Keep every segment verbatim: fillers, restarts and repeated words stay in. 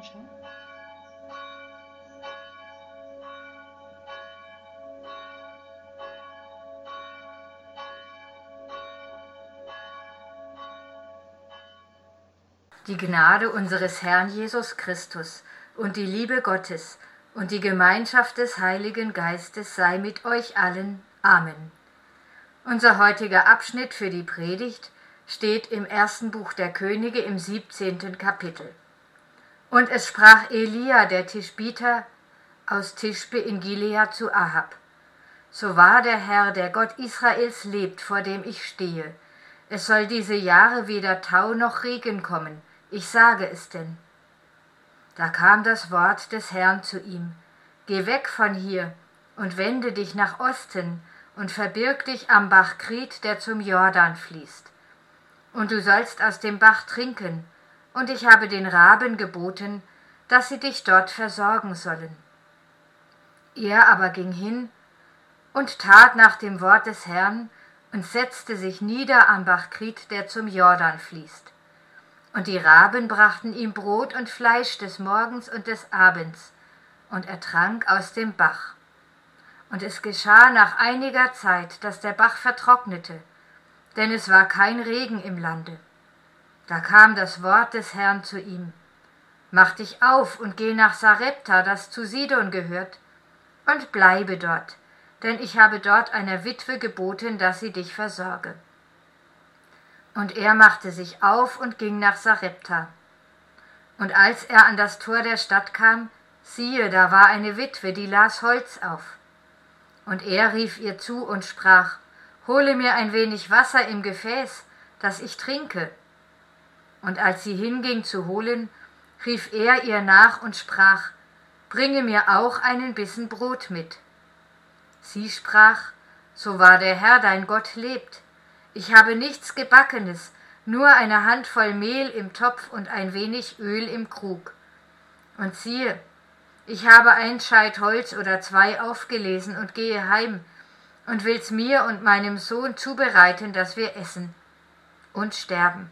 schon? Die Gnade unseres Herrn Jesus Christus und die Liebe Gottes und die Gemeinschaft des Heiligen Geistes sei mit euch allen. Amen. Unser heutiger Abschnitt für die Predigt steht im ersten Buch der Könige im siebzehnten Kapitel. Und es sprach Elia, der Tischbiter, aus Tischbe in Gilead zu Ahab: So wahr der Herr, der Gott Israels lebt, vor dem ich stehe, es soll diese Jahre weder Tau noch Regen kommen, ich sage es denn. Da kam das Wort des Herrn zu ihm: Geh weg von hier und wende dich nach Osten und verbirg dich am Bach Krit, der zum Jordan fließt. Und du sollst aus dem Bach trinken, und ich habe den Raben geboten, dass sie dich dort versorgen sollen. Er aber ging hin und tat nach dem Wort des Herrn und setzte sich nieder am Bach Krit, der zum Jordan fließt. Und die Raben brachten ihm Brot und Fleisch des Morgens und des Abends, und er trank aus dem Bach. Und es geschah nach einiger Zeit, dass der Bach vertrocknete, denn es war kein Regen im Lande. Da kam das Wort des Herrn zu ihm: Mach dich auf und geh nach Sarepta, das zu Sidon gehört, und bleibe dort, denn ich habe dort einer Witwe geboten, dass sie dich versorge. Und er machte sich auf und ging nach Sarepta. Und als er an das Tor der Stadt kam, siehe, da war eine Witwe, die las Holz auf. Und er rief ihr zu und sprach: Hole mir ein wenig Wasser im Gefäß, dass ich trinke. Und als sie hinging zu holen, rief er ihr nach und sprach: Bringe mir auch einen Bissen Brot mit. Sie sprach: So wahr der Herr dein Gott lebt, ich habe nichts Gebackenes, nur eine Handvoll Mehl im Topf und ein wenig Öl im Krug. Und siehe, ich habe ein Scheit Holz oder zwei aufgelesen und gehe heim und will's mir und meinem Sohn zubereiten, dass wir essen und sterben.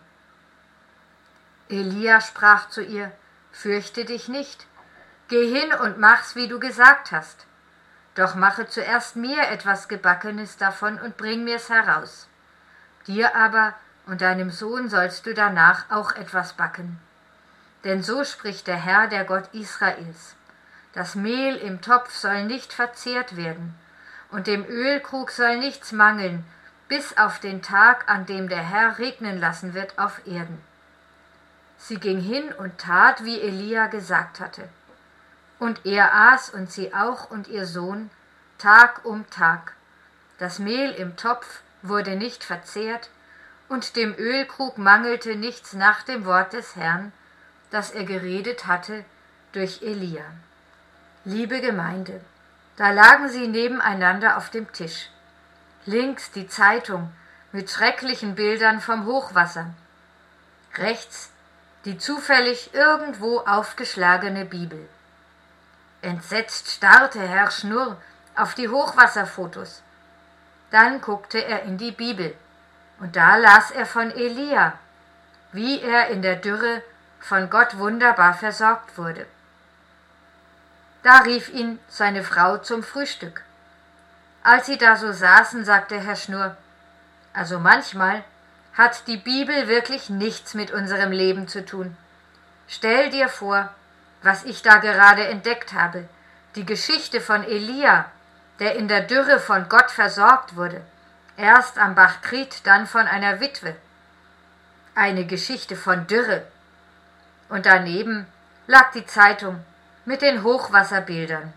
Elia sprach zu ihr: Fürchte dich nicht, geh hin und mach's, wie du gesagt hast. Doch mache zuerst mir etwas Gebackenes davon und bring mir's heraus. Dir aber und deinem Sohn sollst du danach auch etwas backen. Denn so spricht der Herr, der Gott Israels: Das Mehl im Topf soll nicht verzehrt werden, und dem Ölkrug soll nichts mangeln, bis auf den Tag, an dem der Herr regnen lassen wird auf Erden. Sie ging hin und tat, wie Elia gesagt hatte. Und er aß und sie auch und ihr Sohn, Tag um Tag. Das Mehl im Topf wurde nicht verzehrt, und dem Ölkrug mangelte nichts nach dem Wort des Herrn, das er geredet hatte durch Elia. Liebe Gemeinde, da lagen sie nebeneinander auf dem Tisch. Links die Zeitung mit schrecklichen Bildern vom Hochwasser. Rechts die zufällig irgendwo aufgeschlagene Bibel. Entsetzt starrte Herr Schnurr auf die Hochwasserfotos. Dann guckte er in die Bibel, und da las er von Elia, wie er in der Dürre von Gott wunderbar versorgt wurde. Da rief ihn seine Frau zum Frühstück. Als sie da so saßen, sagte Herr Schnurr: Also manchmal hat die Bibel wirklich nichts mit unserem Leben zu tun. Stell dir vor, was ich da gerade entdeckt habe, die Geschichte von Elia, der in der Dürre von Gott versorgt wurde, erst am Bach Krit, dann von einer Witwe. Eine Geschichte von Dürre. Und daneben lag die Zeitung mit den Hochwasserbildern.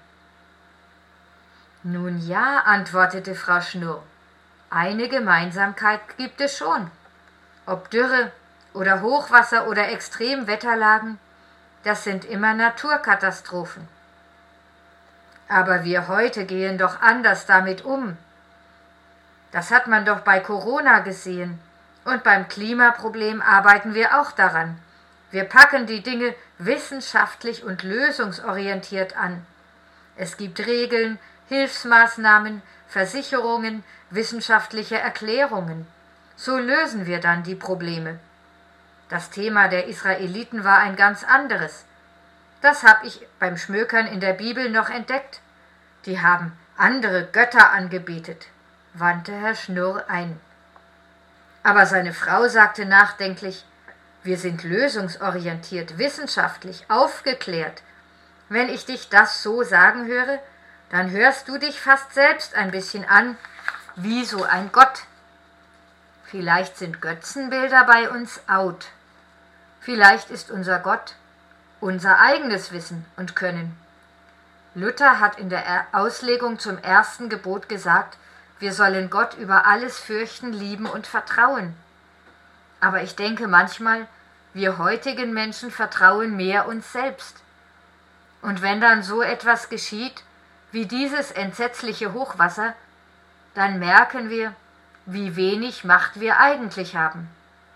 Nun ja, antwortete Frau Schnurr, eine Gemeinsamkeit gibt es schon. Ob Dürre oder Hochwasser oder Extremwetterlagen, das sind immer Naturkatastrophen. Aber wir heute gehen doch anders damit um. Das hat man doch bei Corona gesehen. Und beim Klimaproblem arbeiten wir auch daran. Wir packen die Dinge wissenschaftlich und lösungsorientiert an. Es gibt Regeln, Hilfsmaßnahmen, Versicherungen, wissenschaftliche Erklärungen. So lösen wir dann die Probleme. Das Thema der Israeliten war ein ganz anderes. Das habe ich beim Schmökern in der Bibel noch entdeckt. Die haben andere Götter angebetet, wandte Herr Schnurr ein. Aber seine Frau sagte nachdenklich: Wir sind lösungsorientiert, wissenschaftlich, aufgeklärt. Wenn ich dich das so sagen höre, dann hörst du dich fast selbst ein bisschen an wie so ein Gott. Vielleicht sind Götzenbilder bei uns out. Vielleicht ist unser Gott unser eigenes Wissen und Können. Luther hat in der Auslegung zum ersten Gebot gesagt, wir sollen Gott über alles fürchten, lieben und vertrauen. Aber ich denke manchmal, wir heutigen Menschen vertrauen mehr uns selbst. Und wenn dann so etwas geschieht, wie dieses entsetzliche Hochwasser, dann merken wir, wie wenig Macht wir eigentlich haben.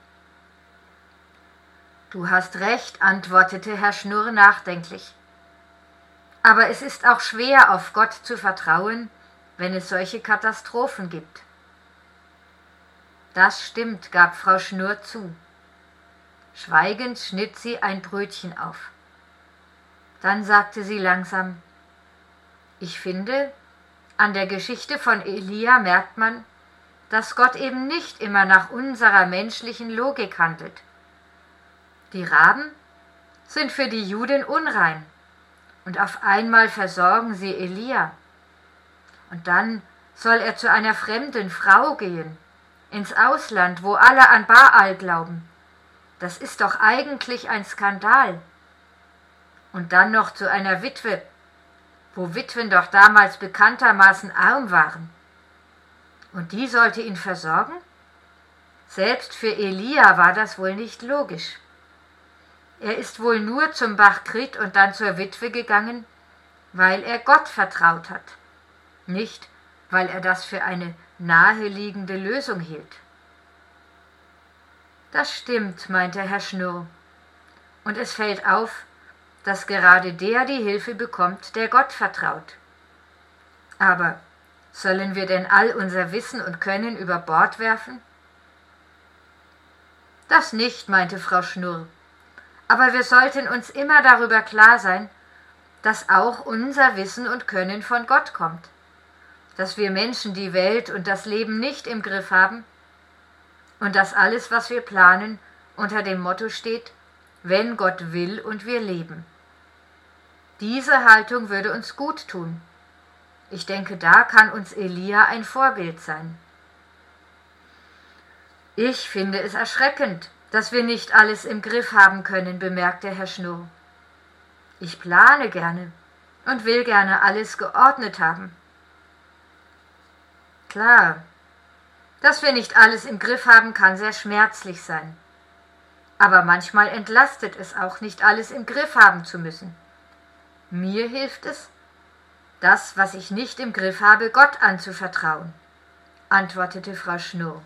Du hast recht, antwortete Herr Schnurr nachdenklich. Aber es ist auch schwer, auf Gott zu vertrauen, wenn es solche Katastrophen gibt. Das stimmt, gab Frau Schnurr zu. Schweigend schnitt sie ein Brötchen auf. Dann sagte sie langsam: Ich finde, an der Geschichte von Elia merkt man, dass Gott eben nicht immer nach unserer menschlichen Logik handelt. Die Raben sind für die Juden unrein, und auf einmal versorgen sie Elia. Und dann soll er zu einer fremden Frau gehen, ins Ausland, wo alle an Baal glauben. Das ist doch eigentlich ein Skandal. Und dann noch zu einer Witwe, wo Witwen doch damals bekanntermaßen arm waren. Und die sollte ihn versorgen? Selbst für Elia war das wohl nicht logisch. Er ist wohl nur zum Bach Krit und dann zur Witwe gegangen, weil er Gott vertraut hat, nicht weil er das für eine naheliegende Lösung hielt. Das stimmt, meinte Herr Schnurr, und es fällt auf, dass gerade der die Hilfe bekommt, der Gott vertraut. Aber sollen wir denn all unser Wissen und Können über Bord werfen? Das nicht, meinte Frau Schnurr. Aber wir sollten uns immer darüber klar sein, dass auch unser Wissen und Können von Gott kommt, dass wir Menschen die Welt und das Leben nicht im Griff haben und dass alles, was wir planen, unter dem Motto steht, wenn Gott will und wir leben. Diese Haltung würde uns gut tun. Ich denke, da kann uns Elia ein Vorbild sein. Ich finde es erschreckend, dass wir nicht alles im Griff haben können, bemerkte Herr Schnurr. Ich plane gerne und will gerne alles geordnet haben. Klar, dass wir nicht alles im Griff haben, kann sehr schmerzlich sein. Aber manchmal entlastet es auch, nicht alles im Griff haben zu müssen. Mir hilft es, das, was ich nicht im Griff habe, Gott anzuvertrauen, antwortete Frau Schnurr.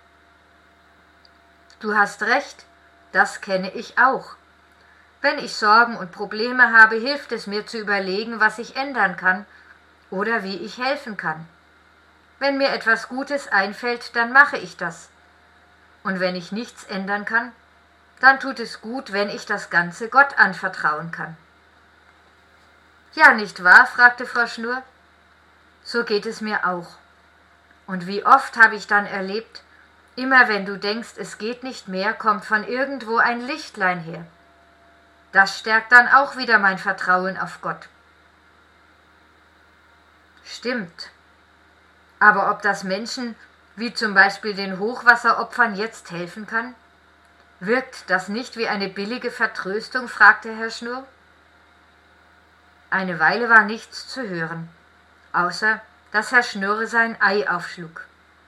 Du hast recht, das kenne ich auch. Wenn ich Sorgen und Probleme habe, hilft es mir zu überlegen, was ich ändern kann oder wie ich helfen kann. Wenn mir etwas Gutes einfällt, dann mache ich das. Und wenn ich nichts ändern kann, dann tut es gut, wenn ich das Ganze Gott anvertrauen kann. Ja, nicht wahr? Fragte Frau Schnurr. So geht es mir auch. Und wie oft habe ich dann erlebt, immer wenn du denkst, es geht nicht mehr, kommt von irgendwo ein Lichtlein her. Das stärkt dann auch wieder mein Vertrauen auf Gott. Stimmt. Aber ob das Menschen, wie zum Beispiel den Hochwasseropfern, jetzt helfen kann? Wirkt das nicht wie eine billige Vertröstung? Fragte Herr Schnurr. Eine Weile war nichts zu hören, außer dass Herr Schnurr sein Ei aufschlug.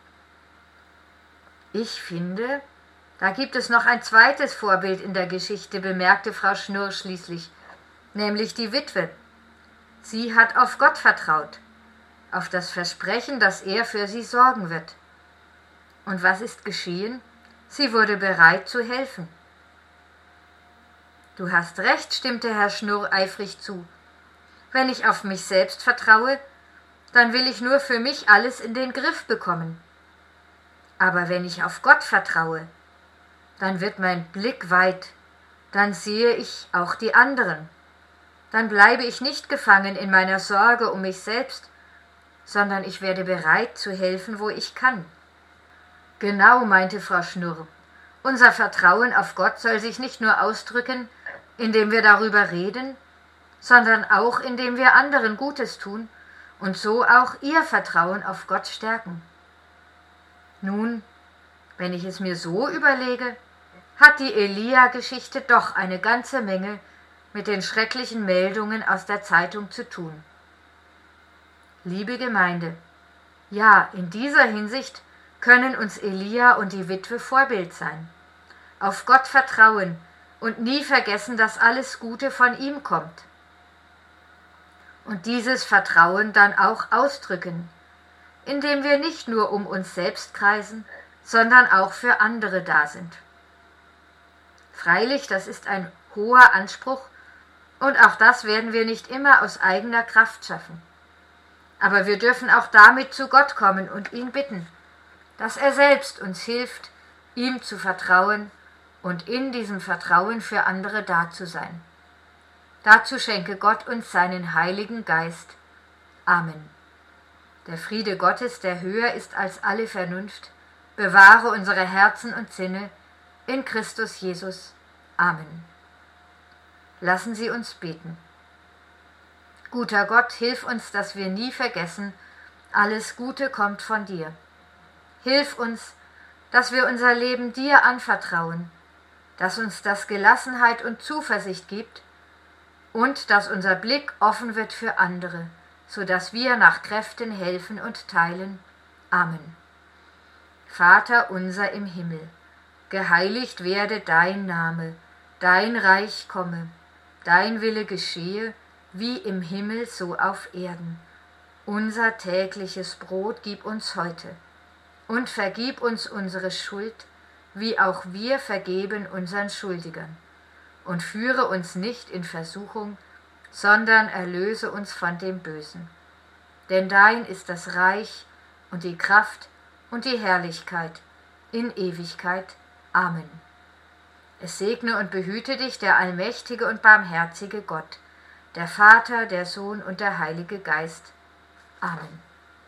Ich finde, da gibt es noch ein zweites Vorbild in der Geschichte, bemerkte Frau Schnurr schließlich, nämlich die Witwe. Sie hat auf Gott vertraut, auf das Versprechen, dass er für sie sorgen wird. Und was ist geschehen? Sie wurde bereit zu helfen. Du hast recht, stimmte Herr Schnurr eifrig zu. Wenn ich auf mich selbst vertraue, dann will ich nur für mich alles in den Griff bekommen. Aber wenn ich auf Gott vertraue, dann wird mein Blick weit, dann sehe ich auch die anderen. dann bleibe ich nicht gefangen in meiner Sorge um mich selbst, sondern ich werde bereit zu helfen, wo ich kann. Genau, meinte Frau Schnurr. Unser Vertrauen auf Gott soll sich nicht nur ausdrücken, indem wir darüber reden, sondern auch indem wir anderen Gutes tun und so auch ihr Vertrauen auf Gott stärken. Nun, wenn ich es mir so überlege, hat die Elia-Geschichte doch eine ganze Menge mit den schrecklichen Meldungen aus der Zeitung zu tun. Liebe Gemeinde, ja, in dieser Hinsicht können uns Elia und die Witwe Vorbild sein. Auf Gott vertrauen und nie vergessen, dass alles Gute von ihm kommt. Und dieses Vertrauen dann auch ausdrücken, indem wir nicht nur um uns selbst kreisen, sondern auch für andere da sind. Freilich, das ist ein hoher Anspruch und auch das werden wir nicht immer aus eigener Kraft schaffen. Aber wir dürfen auch damit zu Gott kommen und ihn bitten, dass er selbst uns hilft, ihm zu vertrauen und in diesem Vertrauen für andere da zu sein. Dazu schenke Gott uns seinen Heiligen Geist. Amen. Der Friede Gottes, der höher ist als alle Vernunft, bewahre unsere Herzen und Sinne in Christus Jesus. Amen. Lassen Sie uns beten. Guter Gott, hilf uns, dass wir nie vergessen, alles Gute kommt von dir. Hilf uns, dass wir unser Leben dir anvertrauen, dass uns das Gelassenheit und Zuversicht gibt und dass unser Blick offen wird für andere, so dass wir nach Kräften helfen und teilen. Amen. Vater unser im Himmel, geheiligt werde dein Name, dein Reich komme, dein Wille geschehe, wie im Himmel so auf Erden. Unser tägliches Brot gib uns heute und vergib uns unsere Schuld, wie auch wir vergeben unseren Schuldigern. Und führe uns nicht in Versuchung, sondern erlöse uns von dem Bösen. Denn dein ist das Reich und die Kraft und die Herrlichkeit in Ewigkeit. Amen. Es segne und behüte dich der allmächtige und barmherzige Gott, der Vater, der Sohn und der Heilige Geist. Amen.